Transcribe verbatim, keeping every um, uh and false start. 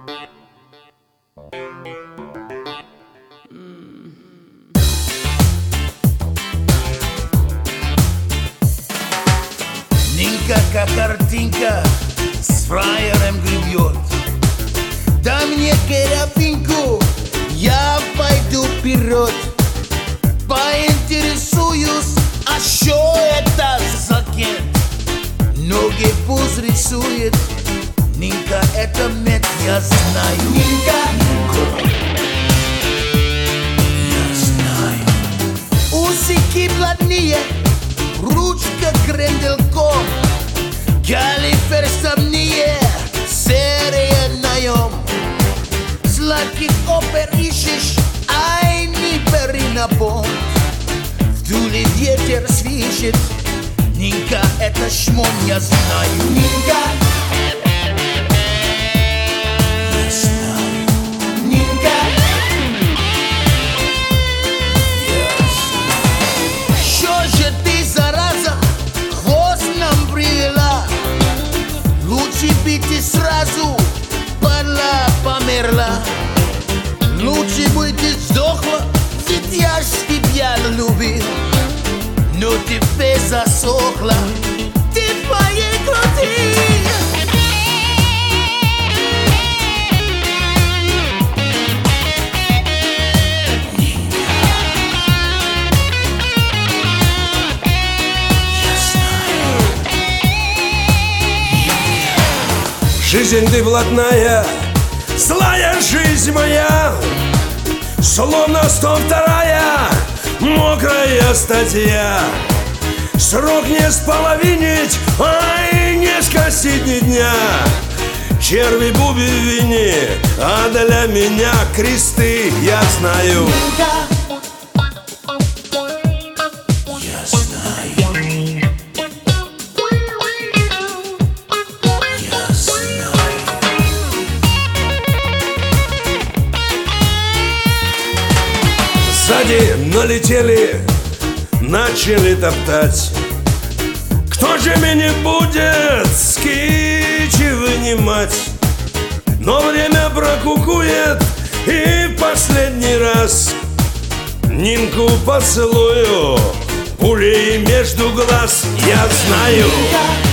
Нинка, как картинка, с фраером гребет. Дай мне керапинку, я пойду вперед. Поинтересуюсь, а что это за кент? Ноги пусть рисует. Нинка, это мед, я знаю. Нинка, я знаю. Усики блатные, ручка гренделком, галифер сомние, серия наем. Сладких опер ищешь, ай, не бери на понт. В дуле ветер свищет. Нинка, это шмон, я знаю. Нинка, я знаю. Нинка, я знаю. Что же ты, зараза, хвост нам привела? Лучше бы ты сразу падла, померла. Лучше бы ты сдохла, ведь я ж тебя любил. Но теперь засохла, ты в моей груди. Жизнь ты блатная, злая жизнь моя, словно сто вторая мокрая статья. Срок не споловинить, ай, не скосить ни дня. Черви буби в вине, а для меня кресты, я знаю. Я знаю. Я знаю. Сзади налетели, начали топтать. Кто же меня будет с кичи вынимать? Но время прокукует, и последний раз Нинку поцелую пулей между глаз, я знаю.